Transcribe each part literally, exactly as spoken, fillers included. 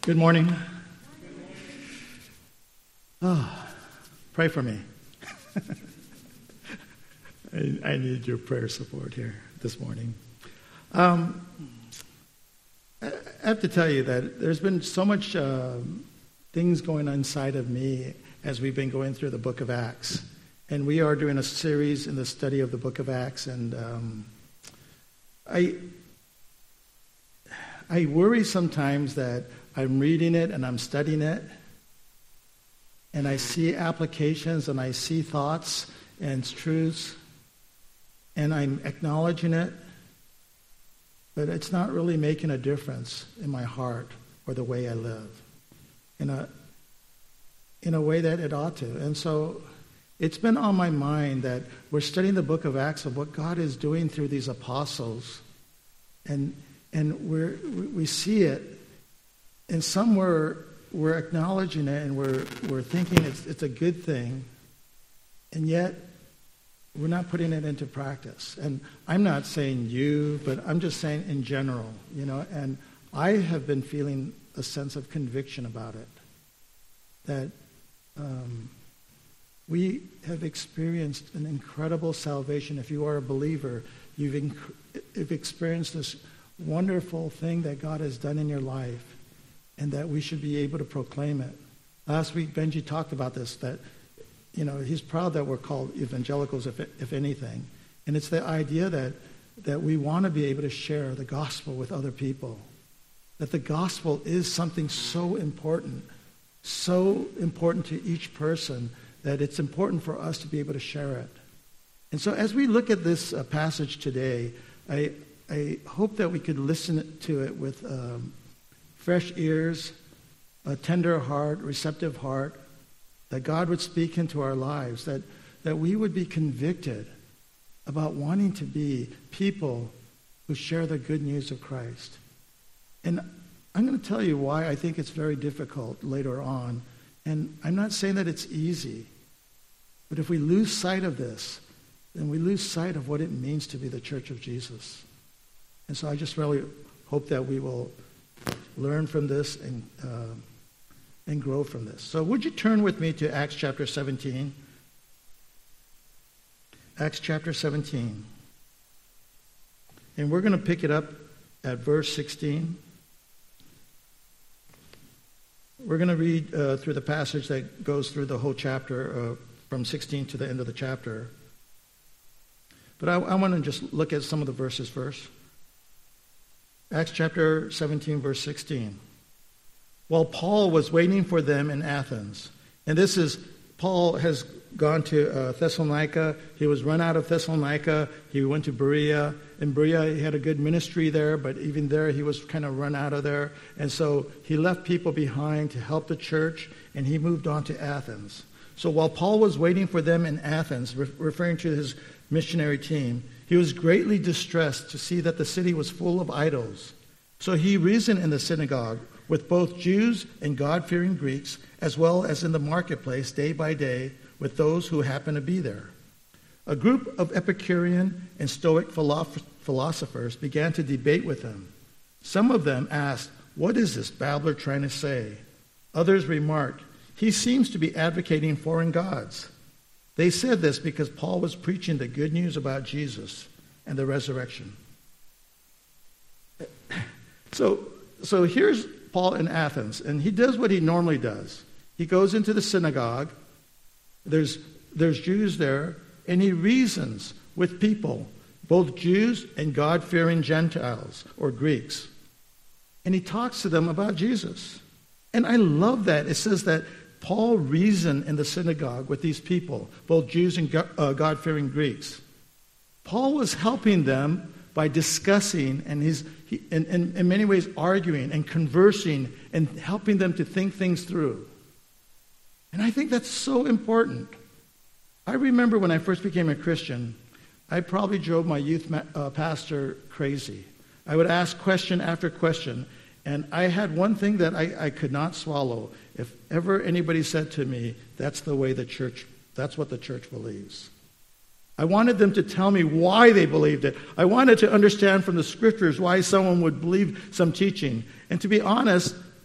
Good morning. Oh, pray for me. I, I need your prayer support here this morning. Um, I have to tell you that there's been so much uh, things going on inside of me as we've been going through the book of Acts. And we are doing a series in the study of the book of Acts. And um, I, I worry sometimes that I'm reading it and I'm studying it, and I see applications and I see thoughts and truths, and I'm acknowledging it, but it's not really making a difference in my heart or the way I live in a in a way that it ought to. And so it's been on my mind that we're studying the book of Acts of what God is doing through these apostles, and and we're, we see it. And somewhere we're acknowledging it and we're we're thinking it's it's a good thing, and yet we're not putting it into practice. And I'm not saying you, but I'm just saying in general, you know. And I have been feeling a sense of conviction about it, that um, we have experienced an incredible salvation. If you are a believer, you've, inc- you've experienced this wonderful thing that God has done in your life, and that we should be able to proclaim it. Last week, Benji talked about this, that, you know, he's proud that we're called evangelicals, if if anything. And it's the idea that, that we want to be able to share the gospel with other people. That the gospel is something so important, so important to each person, that it's important for us to be able to share it. And so as we look at this uh, passage today, I, I hope that we could listen to it with Um, fresh ears, a tender heart, receptive heart, that God would speak into our lives, that, that we would be convicted about wanting to be people who share the good news of Christ. And I'm going to tell you why I think it's very difficult later on. And I'm not saying that it's easy, but if we lose sight of this, then we lose sight of what it means to be the church of Jesus. And so I just really hope that we will learn from this and uh, and grow from this. So would you turn with me to Acts chapter seventeen? Acts chapter seventeen. And we're going to pick it up at verse sixteen. We're going to read uh, through the passage that goes through the whole chapter, uh, from sixteen to the end of the chapter. But I, I want to just look at some of the verses first. Acts chapter seventeen, verse sixteen. While Paul was waiting for them in Athens, and this is, Paul has gone to uh, Thessalonica. He was run out of Thessalonica. He went to Berea. In Berea, he had a good ministry there, but even there, he was kind of run out of there. And so he left people behind to help the church, and he moved on to Athens. So while Paul was waiting for them in Athens, re- referring to his missionary team, he was greatly distressed to see that the city was full of idols. So he reasoned in the synagogue with both Jews and God-fearing Greeks, as well as in the marketplace day by day with those who happened to be there. A group of Epicurean and Stoic philosophers began to debate with him. Some of them asked, "What is this babbler trying to say?" Others remarked, "He seems to be advocating foreign gods." They said this because Paul was preaching the good news about Jesus and the resurrection. So, so here's Paul in Athens, and he does what he normally does. He goes into the synagogue. There's, there's Jews there, and he reasons with people, both Jews and God-fearing Gentiles or Greeks. And he talks to them about Jesus. And I love that. It says that Paul reasoned in the synagogue with these people, both Jews and God-fearing Greeks. Paul was helping them by discussing and he's he, in, in, in many ways arguing and conversing and helping them to think things through. And I think that's so important. I remember when I first became a Christian, I probably drove my youth ma- uh, pastor crazy. I would ask question after question, and I had one thing that I, I could not swallow. If ever anybody said to me, that's the way the church, that's what the church believes. I wanted them to tell me why they believed it. I wanted to understand from the scriptures why someone would believe some teaching. And to be honest,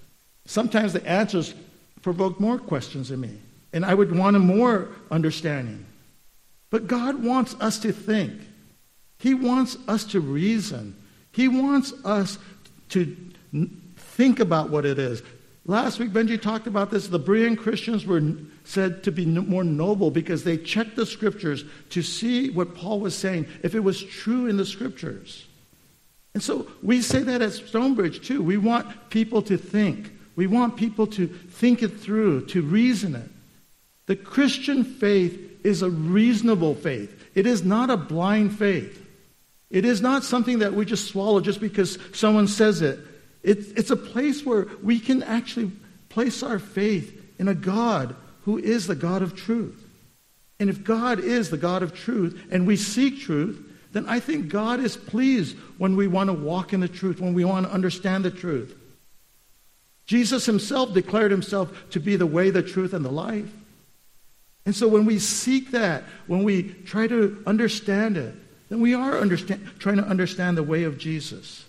Sometimes the answers provoke more questions in me, and I would want a more understanding. But God wants us to think. He wants us to reason. He wants us to think about what it is. Last week, Benji talked about this. The Berean Christians were said to be more noble because they checked the scriptures to see what Paul was saying, if it was true in the scriptures. And so we say that at Stonebridge too. We want people to think. We want people to think it through, to reason it. The Christian faith is a reasonable faith. It is not a blind faith. It is not something that we just swallow just because someone says it. It's, it's a place where we can actually place our faith in a God who is the God of truth. And if God is the God of truth and we seek truth, then I think God is pleased when we want to walk in the truth, when we want to understand the truth. Jesus himself declared himself to be the way, the truth, and the life. And so when we seek that, when we try to understand it, then we are understand, trying to understand the way of Jesus.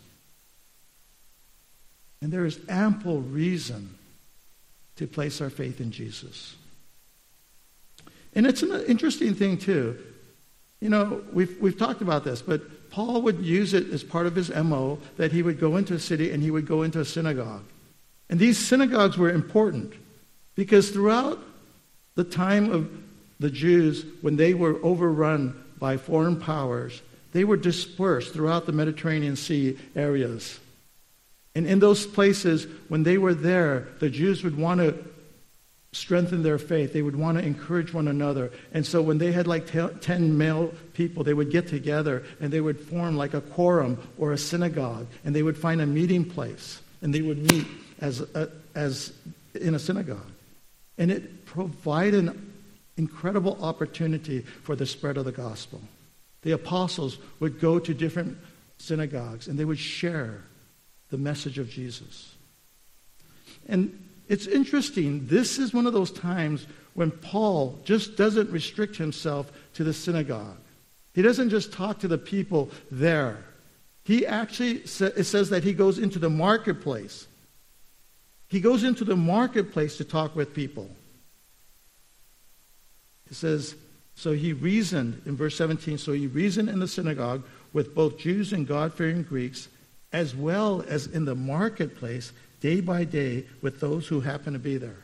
And there is ample reason to place our faith in Jesus. And it's an interesting thing, too. You know, we've, we've talked about this, but Paul would use it as part of his M O that he would go into a city and he would go into a synagogue. And these synagogues were important because throughout the time of the Jews, when they were overrun by foreign powers, they were dispersed throughout the Mediterranean Sea areas. And in those places, when they were there, the Jews would want to strengthen their faith. They would want to encourage one another. And so when they had like ten male people, they would get together and they would form like a quorum or a synagogue. And they would find a meeting place. And they would meet as, a, as in a synagogue. And it provided an incredible opportunity for the spread of the gospel. The apostles would go to different synagogues and they would share the message of Jesus. And it's interesting, this is one of those times when Paul just doesn't restrict himself to the synagogue. He doesn't just talk to the people there. He actually, it says that he goes into the marketplace. He goes into the marketplace to talk with people. It says, so he reasoned, in verse seventeen, so he reasoned in the synagogue with both Jews and God-fearing Greeks, as well as in the marketplace, day by day, with those who happen to be there.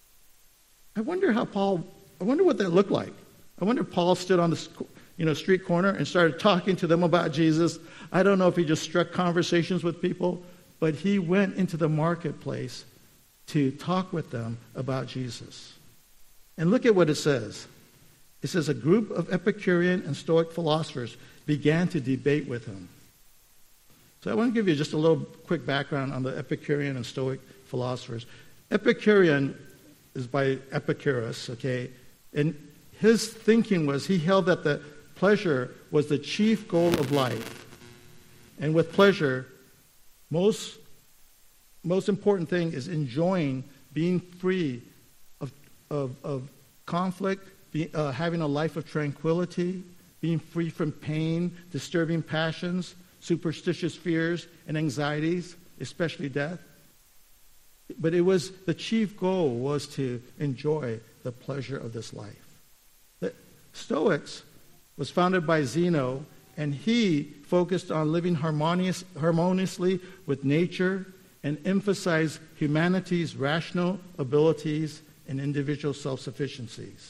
I wonder how Paul, I wonder what that looked like. I wonder if Paul stood on the you know, street corner and started talking to them about Jesus. I don't know if he just struck conversations with people, but he went into the marketplace to talk with them about Jesus. And look at what it says. It says, a group of Epicurean and Stoic philosophers began to debate with him. So I want to give you just a little quick background on the Epicurean and Stoic philosophers. Epicurean is by Epicurus, okay? And his thinking was, he held that the pleasure was the chief goal of life. And with pleasure, most, most important thing is enjoying being free of, of, of conflict, be, uh, having a life of tranquility, being free from pain, disturbing passions, superstitious fears and anxieties, especially death. But it was, the chief goal was to enjoy the pleasure of this life. The Stoics was founded by Zeno, and he focused on living harmonious, harmoniously with nature and emphasized humanity's rational abilities and individual self-sufficiencies.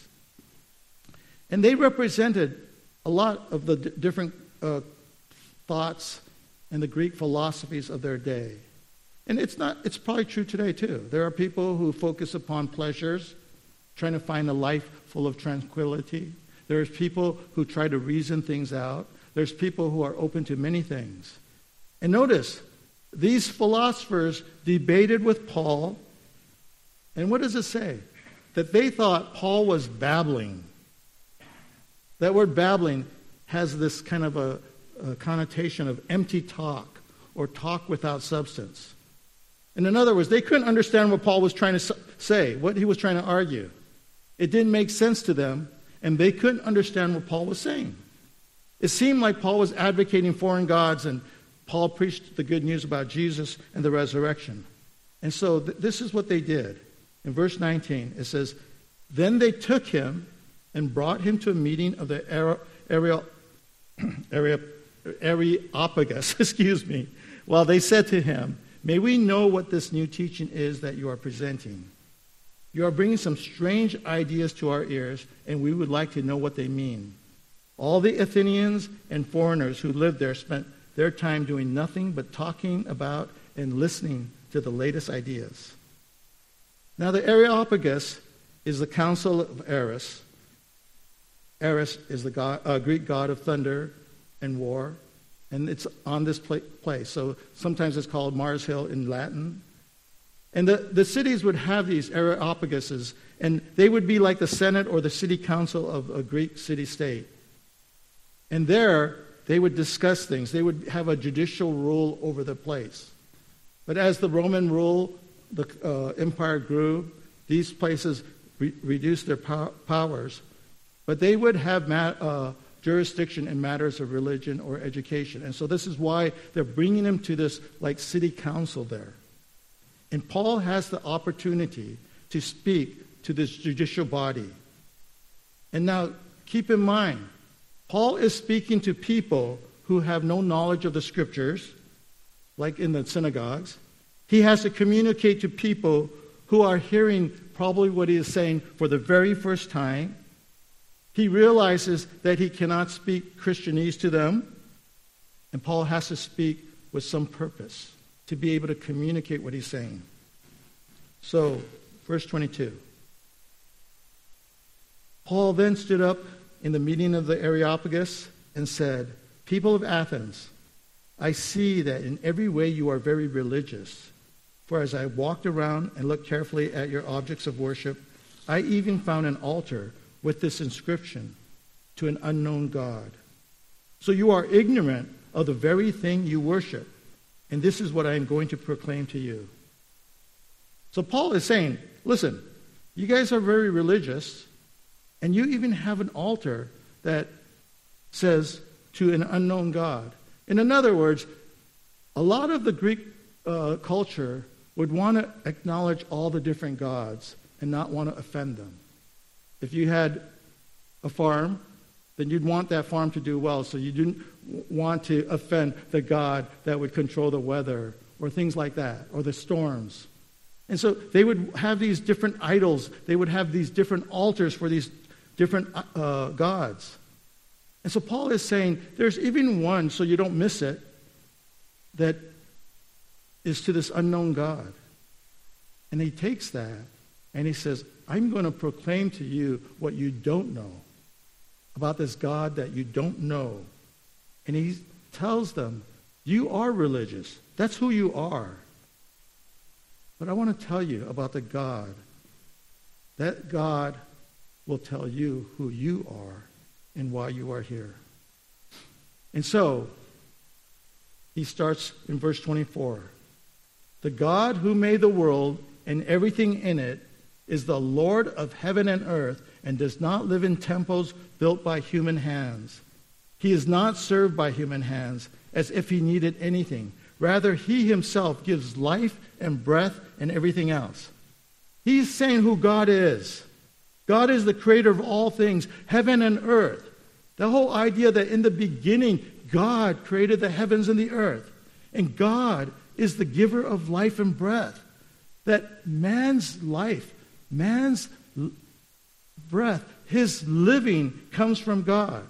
And they represented a lot of the d- different uh, thoughts and the Greek philosophies of their day. And it's not, it's probably true today too. There are people who focus upon pleasures, trying to find a life full of tranquility. There's people who try to reason things out. There's people who are open to many things. And notice, these philosophers debated with Paul. And what does it say? That they thought Paul was babbling. That word babbling has this kind of a, a connotation of empty talk or talk without substance. And in other words, they couldn't understand what Paul was trying to say, what he was trying to argue. It didn't make sense to them, and they couldn't understand what Paul was saying. It seemed like Paul was advocating foreign gods, and Paul preached the good news about Jesus and the resurrection. And so th- this is what they did. In verse nineteen, it says, then they took him and brought him to a meeting of the Areopagus, excuse me, while they said to him, may we know what this new teaching is that you are presenting. You are bringing some strange ideas to our ears, and we would like to know what they mean. All the Athenians and foreigners who lived there spent their time doing nothing but talking about and listening to the latest ideas. Now the Areopagus is the council of Eris. Eris is the god, uh, Greek god of thunder and war, and it's on this pla- place. So sometimes it's called Mars Hill in Latin. And the, the cities would have these Areopaguses, and they would be like the Senate or the city council of a Greek city-state. And there, they would discuss things. They would have a judicial rule over the place. But as the Roman rule, the uh, empire grew, these places re- reduced their pow- powers. But they would have ma- uh, jurisdiction in matters of religion or education. And so this is why they're bringing them to this like city council there. And Paul has the opportunity to speak to this judicial body. And now, keep in mind, Paul is speaking to people who have no knowledge of the scriptures, like in the synagogues. He has to communicate to people who are hearing probably what he is saying for the very first time. He realizes that he cannot speak Christianese to them, and Paul has to speak with some purpose to be able to communicate what he's saying. So, verse twenty-two. Paul then stood up in the meeting of the Areopagus and said, people of Athens, I see that in every way you are very religious. For as I walked around and looked carefully at your objects of worship, I even found an altar with this inscription, to an unknown God. So you are ignorant of the very thing you worship. And this is what I am going to proclaim to you. So Paul is saying, listen, you guys are very religious, and you even have an altar that says, to an unknown God. And in other words, a lot of the Greek uh, culture would want to acknowledge all the different gods and not want to offend them. If you had a farm, then you'd want that farm to do well, so you didn't want to offend the God that would control the weather or things like that, or the storms. And so they would have these different idols. They would have these different altars for these different uh, gods. And so Paul is saying there's even one, so you don't miss it, that is to this unknown God. And he takes that and he says, I'm going to proclaim to you what you don't know about this God that you don't know. And he tells them, you are religious. That's who you are. But I want to tell you about the God. That God will tell you who you are and why you are here. And so, he starts in verse twenty-four. The God who made the world and everything in it is the Lord of heaven and earth and does not live in temples built by human hands. He is not served by human hands as if he needed anything. Rather, he himself gives life and breath and everything else. He's saying who God is. God is the creator of all things, heaven and earth. The whole idea that in the beginning, God created the heavens and the earth. And God is the giver of life and breath. That man's life, man's breath, his living comes from God.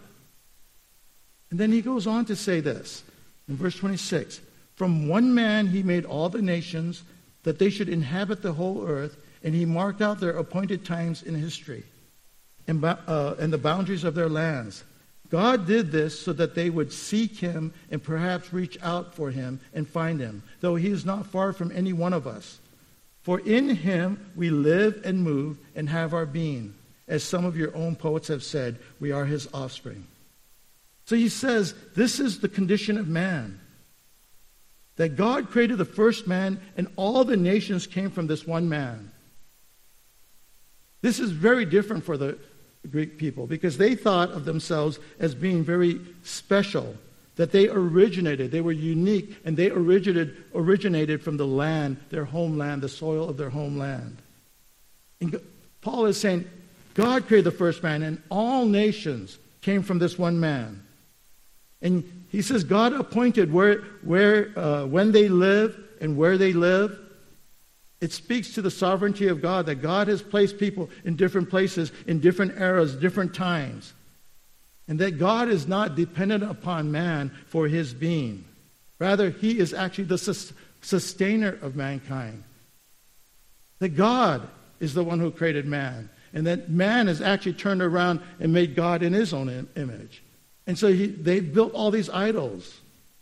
And then he goes on to say this in verse twenty-six. From one man he made all the nations, that they should inhabit the whole earth, and he marked out their appointed times in history and, uh, and the boundaries of their lands. God did this so that they would seek him and perhaps reach out for him and find him, though he is not far from any one of us. For in him we live and move and have our being. As some of your own poets have said, we are his offspring. So he says, this is the condition of man. That God created the first man, and all the nations came from this one man. This is very different for the Greek people, because they thought of themselves as being very special. that they originated, they were unique, and they originated, originated from the land, their homeland, the soil of their homeland. And Paul is saying, God created the first man, and all nations came from this one man. And he says God appointed where, where, uh, when they live and where they live. It speaks to the sovereignty of God, that God has placed people in different places, in different eras, different times. And that God is not dependent upon man for his being. Rather, he is actually the sus- sustainer of mankind. That God is the one who created man. And that man has actually turned around and made God in his own im- image. And so he, they built all these idols.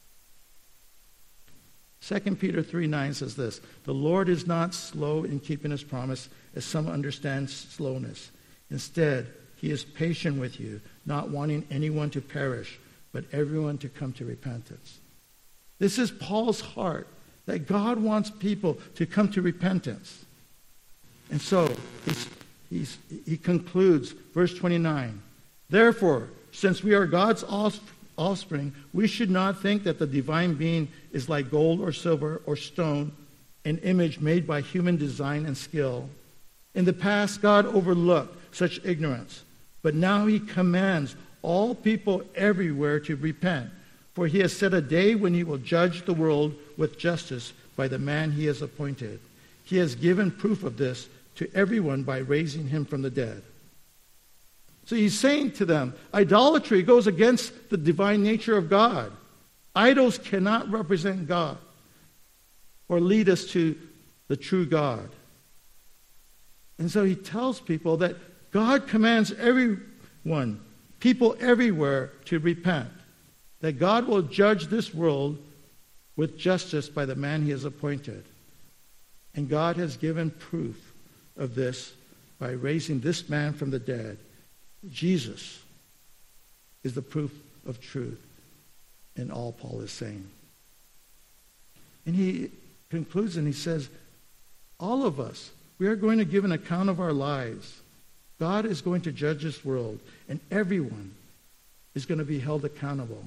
Second Peter three nine says this, the Lord is not slow in keeping his promise, as some understand slowness. Instead, he is patient with you, not wanting anyone to perish, but everyone to come to repentance. This is Paul's heart, that God wants people to come to repentance. And so, he's, he's, he concludes, verse twenty-nine, therefore, since we are God's offspring, we should not think that the divine being is like gold or silver or stone, an image made by human design and skill. In the past, God overlooked such ignorance, but now he commands all people everywhere to repent, for he has set a day when he will judge the world with justice by the man he has appointed. He has given proof of this to everyone by raising him from the dead. So he's saying to them, idolatry goes against the divine nature of God. Idols cannot represent God or lead us to the true God. And so he tells people that God commands everyone, people everywhere, to repent. That God will judge this world with justice by the man he has appointed. And God has given proof of this by raising this man from the dead. Jesus is the proof of truth in all Paul is saying. And he concludes and he says, all of us, we are going to give an account of our lives. God is going to judge this world, and everyone is going to be held accountable.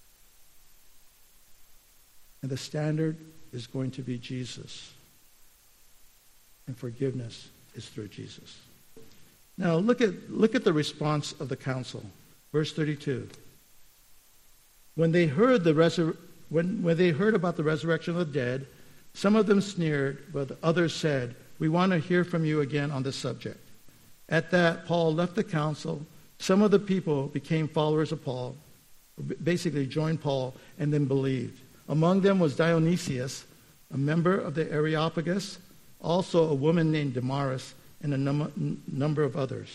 And the standard is going to be Jesus. And forgiveness is through Jesus. Now look at look at the response of the council. Verse thirty-two. When they heard the resur- when, when they heard about the resurrection of the dead, some of them sneered, but others said, we want to hear from you again on this subject. At that, Paul left the council. Some of the people became followers of Paul, basically joined Paul, and then believed. Among them was Dionysius, a member of the Areopagus, also a woman named Damaris, and a num- number of others.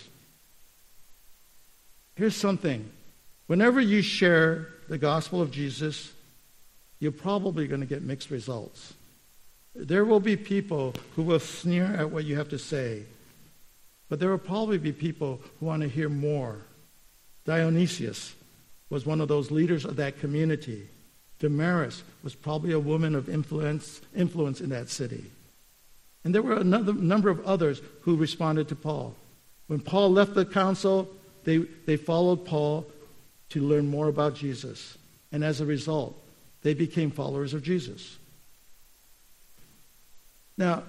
Here's something. Whenever you share the gospel of Jesus, you're probably going to get mixed results. There will be people who will sneer at what you have to say, but there will probably be people who want to hear more. Dionysius was one of those leaders of that community. Damaris was probably a woman of influence, influence in that city. And there were another number of others who responded to Paul. When Paul left the council, they, they followed Paul to learn more about Jesus. And as a result, they became followers of Jesus. Now,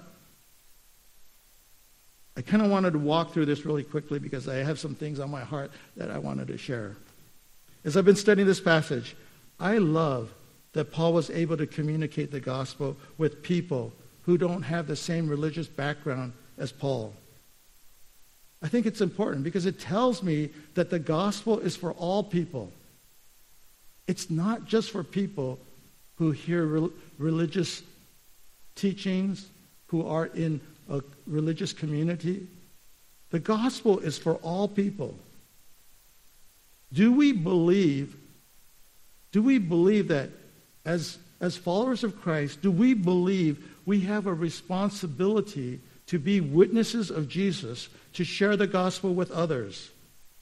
I kind of wanted to walk through this really quickly because I have some things on my heart that I wanted to share. As I've been studying this passage, I love that Paul was able to communicate the gospel with people who don't have the same religious background as Paul. I think it's important because it tells me that the gospel is for all people. It's not just for people who hear re- religious teachings, who are in a religious community. The gospel is for all people. Do we believe, do we believe that as, as followers of Christ, do we believe we have a responsibility to be witnesses of Jesus, to share the gospel with others?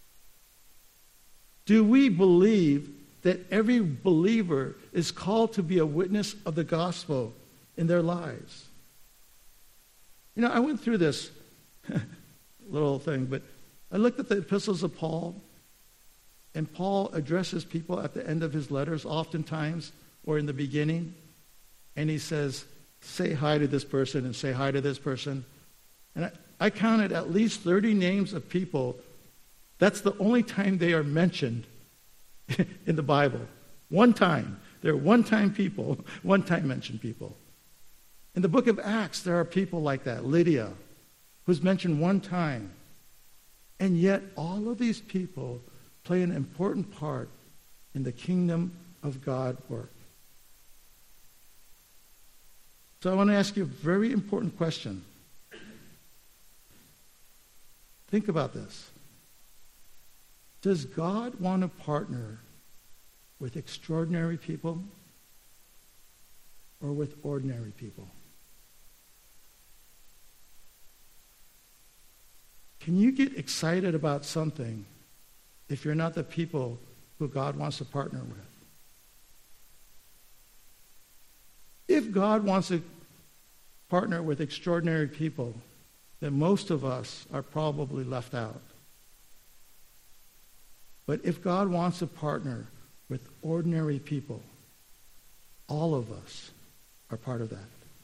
Do we believe that every believer is called to be a witness of the gospel in their lives? You know, I went through this little thing, but I looked at the epistles of Paul, And Paul addresses people at the end of his letters oftentimes, or in the beginning, and he says, say hi to this person and say hi to this person. And I, I counted at least thirty names of people. That's the only time they are mentioned in the Bible. One time. They're one-time people, one-time mentioned people. In the book of Acts, there are people like that. Lydia, who's mentioned one time. And yet all of these people play an important part in the kingdom of God work. So I want to ask you a very important question. Think about this. Does God want to partner with extraordinary people or with ordinary people? Can you get excited about something if you're not the people who God wants to partner with? If God wants to partner with extraordinary people, then most of us are probably left out. But if God wants to partner with ordinary people, all of us are part of that.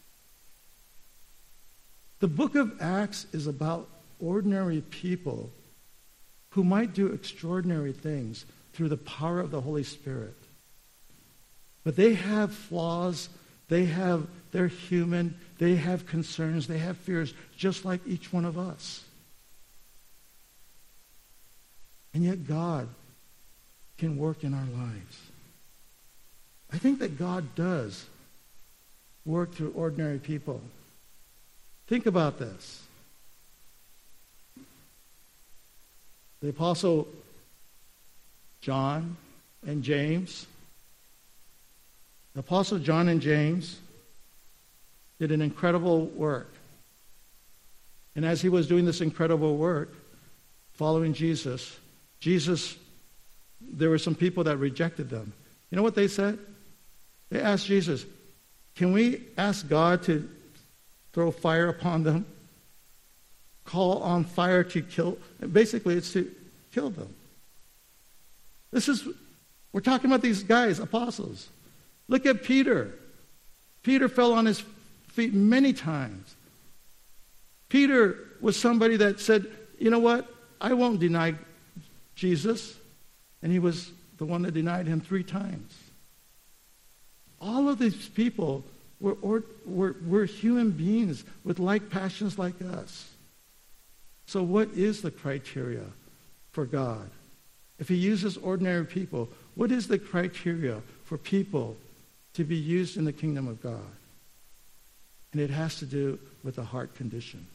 The book of Acts is about ordinary people who might do extraordinary things through the power of the Holy Spirit. But they have flaws, they have, they're human, they have concerns, they have fears, just like each one of us. And yet God can work in our lives. I think that God does work through ordinary people. Think about this. The Apostle John and James, the Apostle John and James did an incredible work. And as he was doing this incredible work, following Jesus, Jesus, there were some people that rejected them. You know what they said? They asked Jesus, can we ask God to throw fire upon them? Call on fire to kill. Basically, it's to kill them. This is, we're talking about these guys, apostles. Look at Peter. Peter fell on his feet many times. Peter was somebody that said, you know what? I won't deny Jesus. And he was the one that denied him three times. All of these people were, or, were, were human beings with like passions like us. So what is the criteria for God? If he uses ordinary people, what is the criteria for people to be used in the kingdom of God? And it has to do with the heart condition.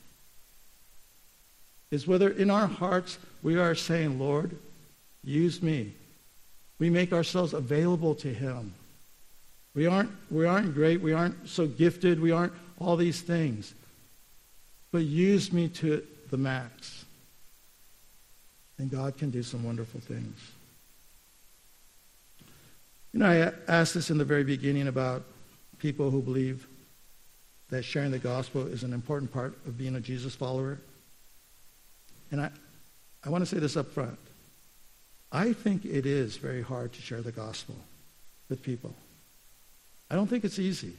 Is whether in our hearts we are saying, Lord, use me. We make ourselves available to him. We aren't, we aren't great. We aren't so gifted. We aren't all these things. But use me to the max. And God can do some wonderful things. You know, I asked this in the very beginning about people who believe that sharing the gospel is an important part of being a Jesus follower. And I, I want to say this up front. I think it is very hard to share the gospel with people. I don't think it's easy.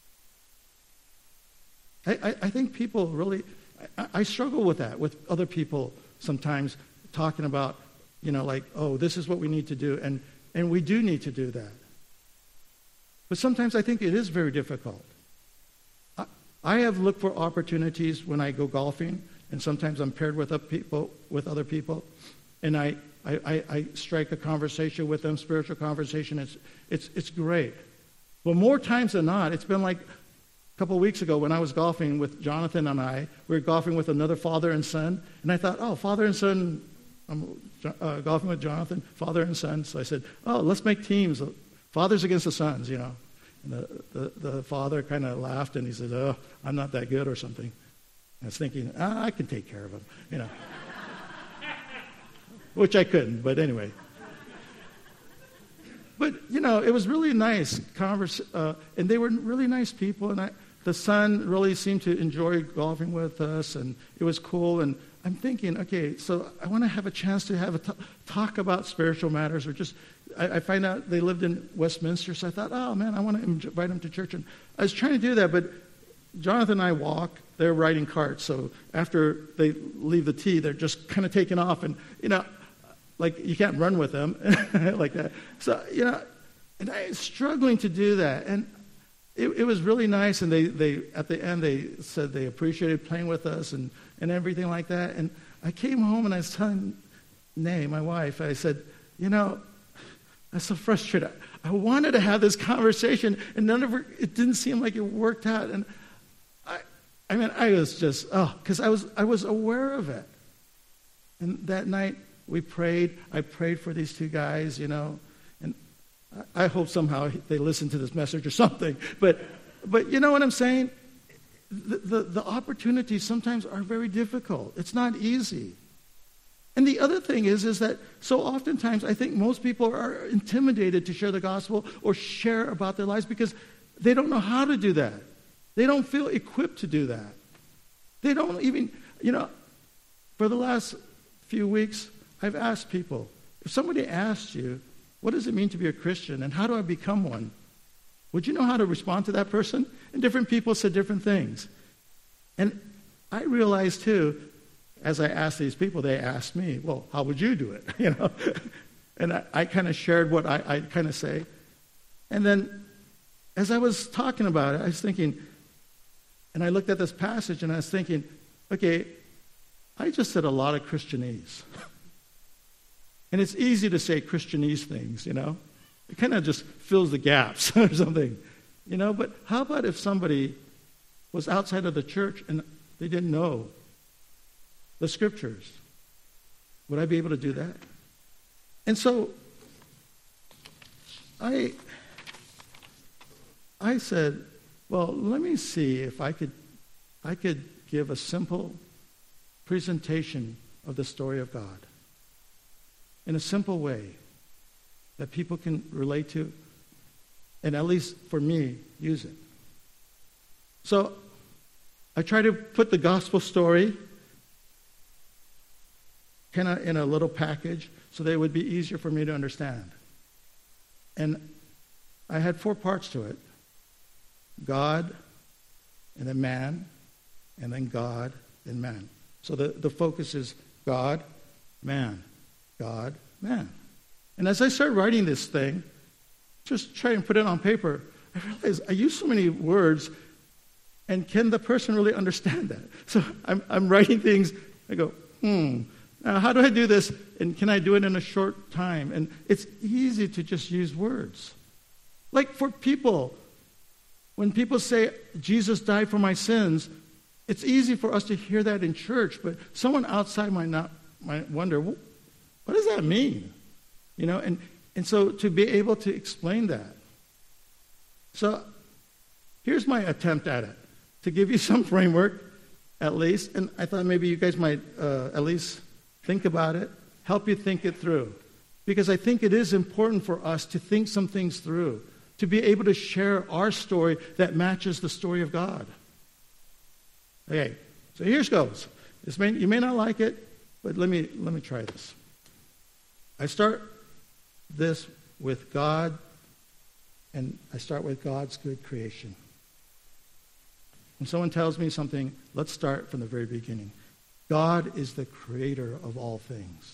I, I, I think people really, I, I struggle with that, with other people sometimes talking about, you know, like, oh, this is what we need to do. And, and we do need to do that. But sometimes I think it is very difficult. I, I have looked for opportunities when I go golfing, and sometimes I'm paired with other people, with other people, and I, I, I, I strike a conversation with them, spiritual conversation. It's, it's, it's great. But more times than not, it's been like a couple of weeks ago when I was golfing with Jonathan and I. We were golfing with another father and son, and I thought, oh, father and son, I'm uh, golfing with Jonathan, father and son. So I said, oh, let's make teams, fathers against the sons, you know. And the, the, the father kind of laughed, and he said, oh, I'm not that good or something. And I was thinking, ah, I can take care of him, you know. Which I couldn't, but anyway. But, you know, it was really nice converse, uh, and they were really nice people, and I, the son really seemed to enjoy golfing with us, and it was cool. And I'm thinking, okay, so I want to have a chance to have a t- talk about spiritual matters, or just, I, I find out they lived in Westminster, so I thought, oh man, I want to invite them to church. And I was trying to do that, but Jonathan and I walk, they're riding carts, so after they leave the tee, they're just kind of taking off, and, you know, like, you can't run with them like that. So, you know, and I was struggling to do that, and it, it was really nice, and they, they, at the end, they said they appreciated playing with us and, and everything like that, and I came home, and I was telling Nay, my wife, I said, you know, I'm so frustrated. I wanted to have this conversation, and none of it, it didn't seem like it worked out, and I mean, I was just, oh, because I was I was aware of it. And that night, we prayed. I prayed for these two guys, you know, and I, I hope somehow they listen to this message or something. But, but you know what I'm saying? The, the, the opportunities sometimes are very difficult. It's not easy. And the other thing is, is that so oftentimes I think most people are intimidated to share the gospel or share about their lives because they don't know how to do that. They don't feel equipped to do that. They don't even, you know, for the last few weeks, I've asked people, if somebody asked you, what does it mean to be a Christian and how do I become one? Would you know how to respond to that person? And different people said different things. And I realized too, as I asked these people, they asked me, well, how would you do it? You know, and I, I kind of shared what I, I kind of say. And then as I was talking about it, I was thinking, and I looked at this passage and I was thinking, okay, I just said a lot of Christianese. And it's easy to say Christianese things, you know. It kind of just fills the gaps or something, you know. But how about if somebody was outside of the church and they didn't know the scriptures? Would I be able to do that? And so I, I said, well, let me see if I could, I could give a simple presentation of the story of God in a simple way that people can relate to, and at least for me, use it. So I try to put the gospel story kind of in a little package so that it would be easier for me to understand. And I had four parts to it. God, and then man, and then God, and man. So the, the focus is God, man, God, man. And as I started writing this thing, just try and put it on paper, I realized I use so many words, and can the person really understand that? So I'm, I'm writing things, I go, hmm, now how do I do this, and can I do it in a short time? And it's easy to just use words. Like for people, when people say, Jesus died for my sins, it's easy for us to hear that in church, but someone outside might not might wonder, what does that mean? You know, and, and so to be able to explain that. So here's my attempt at it, to give you some framework, at least, and I thought maybe you guys might uh, at least think about it, help you think it through. Because I think it is important for us to think some things through, to be able to share our story that matches the story of God. Okay, so here goes. This may, you may not like it, but let me let me try this. I start this with God, and I start with God's good creation. When someone tells me something, let's start from the very beginning. God is the creator of all things.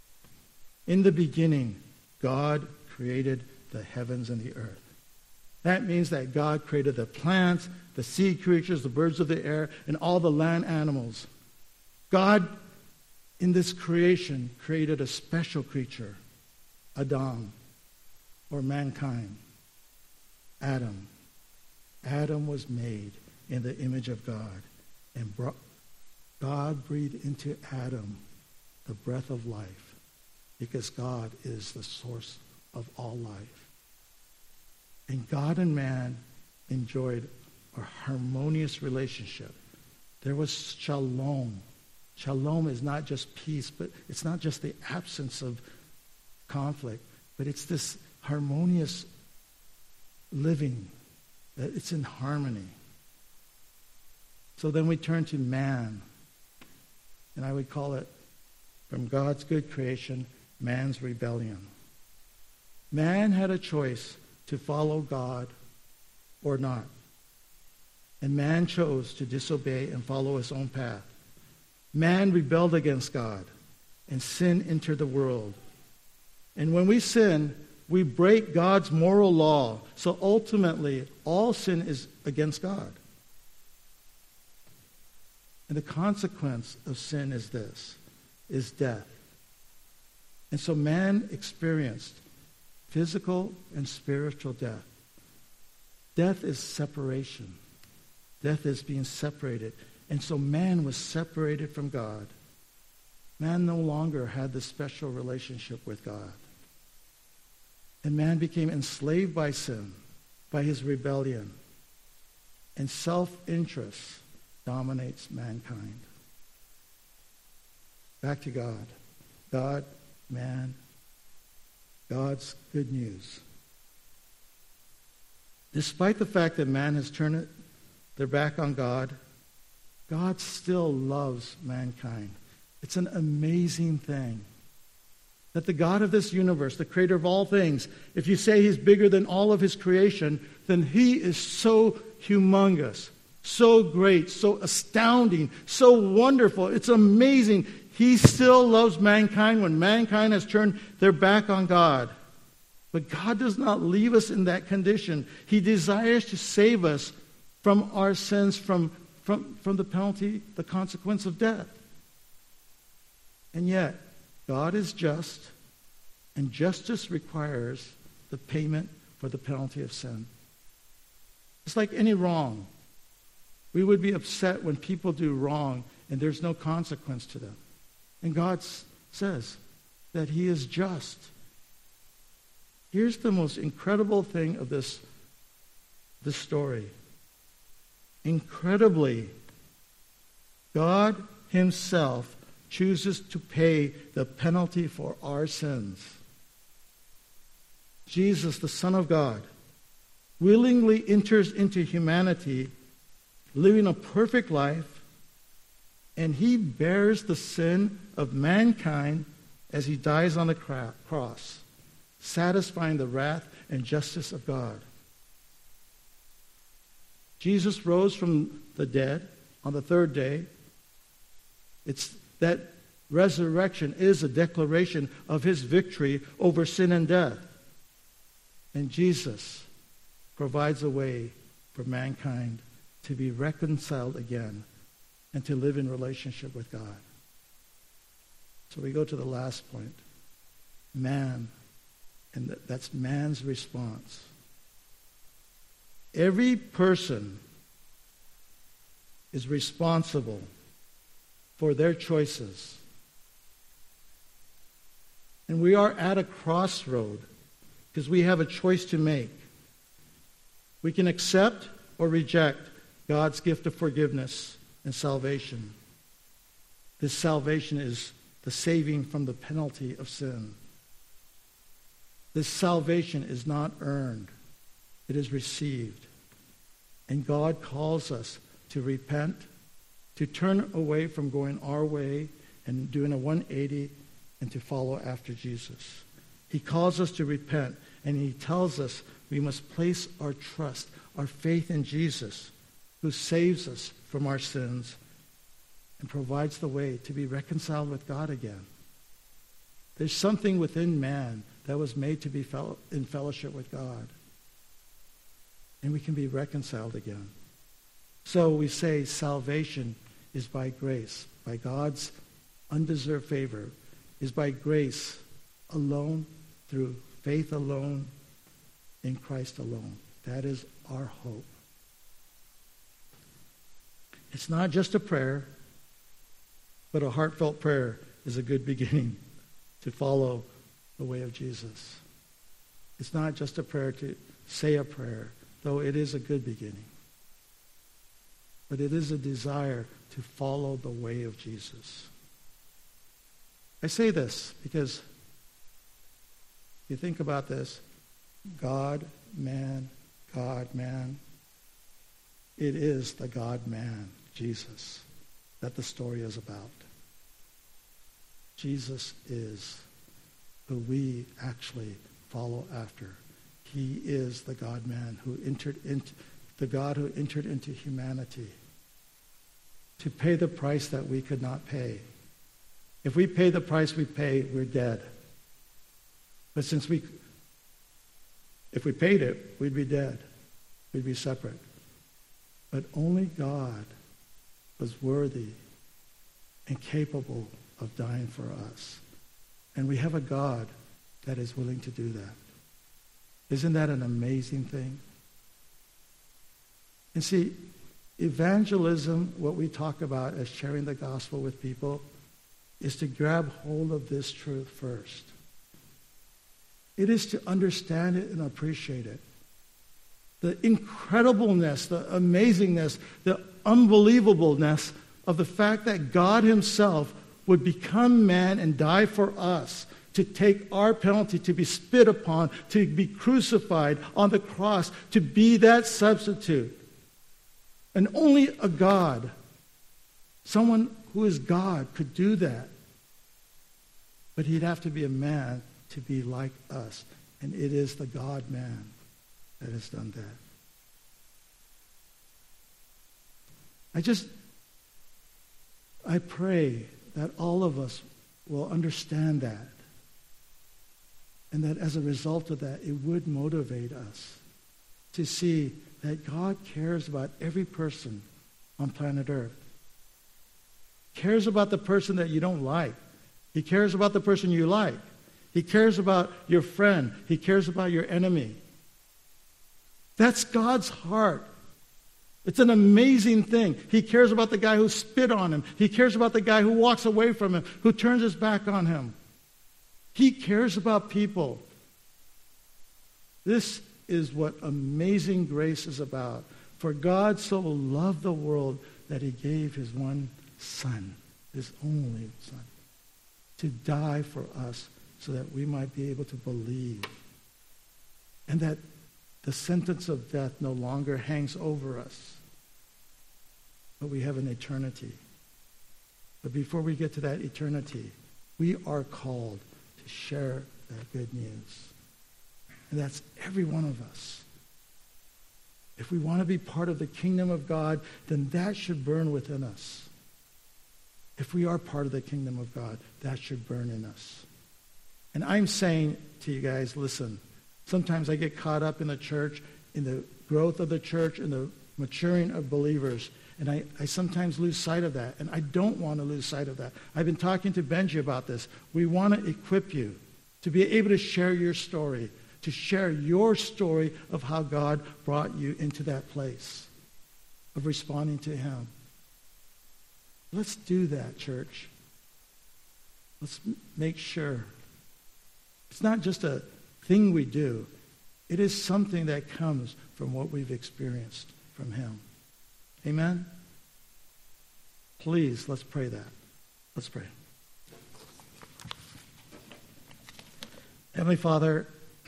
In the beginning, God created the heavens and the earth. That means that God created the plants, the sea creatures, the birds of the air, and all the land animals. God, in this creation, created a special creature, Adam, or mankind, Adam. Adam was made in the image of God, and brought, God breathed into Adam the breath of life, because God is the source of all life. And God and man enjoyed a harmonious relationship. There was shalom. Shalom is not just peace, but it's not just the absence of conflict, but it's this harmonious living, that it's in harmony. So then we turn to man. And I would call it, from God's good creation, man's rebellion. Man had a choice to follow God or not. And man chose to disobey and follow his own path. Man rebelled against God, and sin entered the world. And when we sin, we break God's moral law. So ultimately, all sin is against God. And the consequence of sin is this, is death. And so man experienced physical and spiritual death. Death is separation. Death is being separated. And so man was separated from God. Man no longer had this special relationship with God. And man became enslaved by sin, by his rebellion. And self-interest dominates mankind. Back to God. God, man, God's good news. Despite the fact that man has turned their back on God, God still loves mankind. It's an amazing thing that the God of this universe, the creator of all things, if you say he's bigger than all of his creation, then he is so humongous, so great, so astounding, so wonderful. It's amazing. He still loves mankind when mankind has turned their back on God. But God does not leave us in that condition. He desires to save us from our sins, from, from, from the penalty, the consequence of death. And yet, God is just, and justice requires the payment for the penalty of sin. It's like any wrong. We would be upset when people do wrong and there's no consequence to them. And God s- says that he is just. Here's the most incredible thing of this, this story. Incredibly, God himself chooses to pay the penalty for our sins. Jesus, the Son of God, willingly enters into humanity, living a perfect life, and he bears the sin of mankind as he dies on the cross, satisfying the wrath and justice of God. Jesus rose from the dead on the third day. It's that resurrection is a declaration of his victory over sin and death. And Jesus provides a way for mankind to be reconciled again and to live in relationship with God. So we go to the last point. Man. And that's man's response. Every person is responsible for their choices. And we are at a crossroad because we have a choice to make. We can accept or reject God's gift of forgiveness and salvation. This salvation is the saving from the penalty of sin. This salvation is not earned. It is received. And God calls us to repent, to turn away from going our way and doing a one eighty and to follow after Jesus. He calls us to repent, and he tells us we must place our trust, our faith in Jesus, who saves us from our sins and provides the way to be reconciled with God again. There's something within man that was made to be in fellowship with God. And we can be reconciled again. So we say salvation is by grace, by God's undeserved favor, is by grace alone, through faith alone, in Christ alone. That is our hope. It's not just a prayer, but a heartfelt prayer is a good beginning to follow the way of Jesus. It's not just a prayer to say a prayer, though it is a good beginning. But it is a desire to follow the way of Jesus. I say this because if you think about this, God, man, God, man, it is the God-man, Jesus that the story is about. Jesus is who we actually follow after. He is the God-man who entered into, the God who entered into humanity to pay the price that we could not pay. If we pay the price we pay, we're dead. But since we, if we paid it, we'd be dead. We'd be separate. But only God was worthy and capable of dying for us. And we have a God that is willing to do that. Isn't that an amazing thing? And see, evangelism, what we talk about as sharing the gospel with people, is to grab hold of this truth first. It is to understand it and appreciate it. The incredibleness, the amazingness, the unbelievableness of the fact that God himself would become man and die for us, to take our penalty, to be spit upon, to be crucified on the cross, to be that substitute. And only a God, someone who is God, could do that. But he'd have to be a man to be like us. And it is the God-man that has done that. I just, I pray that all of us will understand that. And that as a result of that, it would motivate us to see that God cares about every person on planet Earth. Cares about the person that you don't like. He cares about the person you like. He cares about your friend. He cares about your enemy. That's God's heart. It's an amazing thing. He cares about the guy who spit on him. He cares about the guy who walks away from him, who turns his back on him. He cares about people. This is what amazing grace is about. For God so loved the world that he gave his one son, his only son, to die for us so that we might be able to believe. And that the sentence of death no longer hangs over us, but we have an eternity. But before we get to that eternity, we are called to share that good news. And that's every one of us. If we want to be part of the kingdom of God, then that should burn within us. If we are part of the kingdom of God, that should burn in us. And I'm saying to you guys, listen, sometimes I get caught up in the church, in the growth of the church, in the maturing of believers, and I, I sometimes lose sight of that, and I don't want to lose sight of that. I've been talking to Benji about this. We want to equip you to be able to share your story, to share your story of how God brought you into that place of responding to him. Let's do that, church. Let's make sure. It's not just a thing we do. It is something that comes from what we've experienced from him. Amen? Please, let's pray that. Let's pray. Heavenly Father,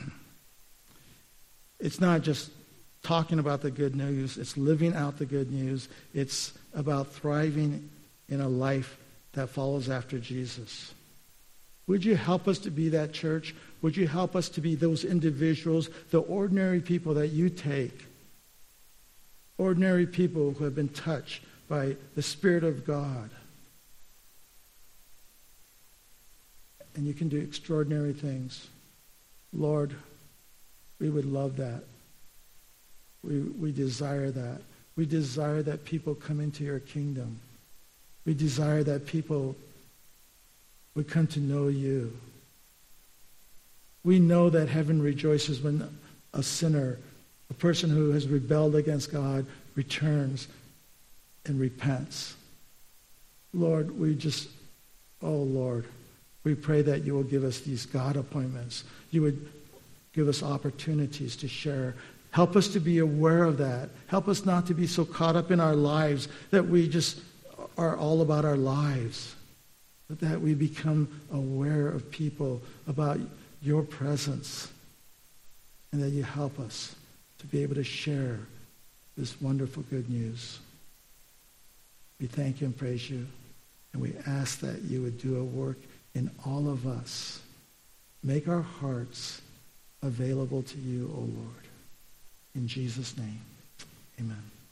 it's not just talking about the good news. It's living out the good news. It's about thriving in a life that follows after Jesus. Would you help us to be that church? Would you help us to be those individuals, the ordinary people that you take? Ordinary people who have been touched by the Spirit of God. And you can do extraordinary things. Lord, we would love that. We, we desire that. We desire that people come into your kingdom. We desire that people would come to know you. We know that heaven rejoices when a sinner, a person who has rebelled against God, returns and repents. Lord, we just, oh Lord, we pray that you will give us these God appointments. You would give us opportunities to share. Help us to be aware of that. Help us not to be so caught up in our lives that we just are all about our lives, but that we become aware of people, about your presence, and that you help us to be able to share this wonderful good news. We thank you and praise you. And we ask that you would do a work in all of us. Make our hearts available to you, O Lord. In Jesus' name, amen.